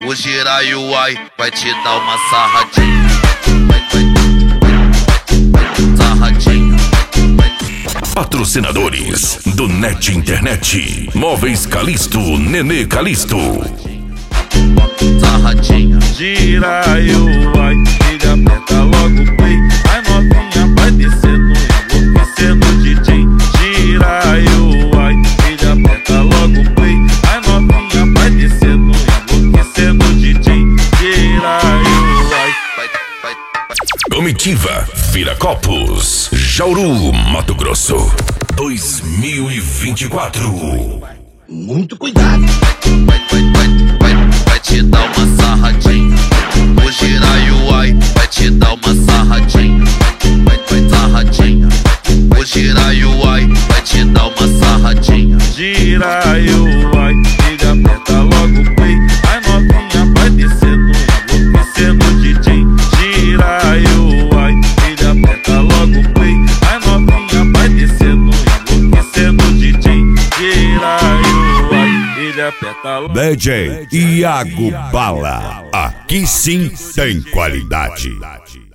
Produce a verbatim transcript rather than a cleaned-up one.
o giraio ai vai te dar uma sarradinha. Sarradinha. Patrocinadores do Net Internet, Móveis Calisto, Nenê Calisto. Sarradinha. Giraio ai, liga, aperta logo o play. Ai novinha vai descendo, enlouquecendo D J. Giraio ai, liga, aperta logo o play. Ai novinha vai descendo, enlouquecendo D J. Giraio ai. Comitiva Viracopos, Jauru, Mato Grosso, dois mil e vinte e quatro. Muito cuidado. Vai, vai, vai, vai, vai te dar uma sarradinha. O giraio ai vai te dar uma sarradinha. Vai, vai, sarradinha. O giraio ai vai te dar uma sarradinha. Giraio ai, liga, aperta logo o play. Ai novinha vai descendo, enlouquecendo D J. Giraio ai, liga, aperta logo o play. Ai novinha vai descendo, enlouquecendo D J. Giraio ai, liga, aperta logo. D J Iago Bala, aqui sim tem qualidade.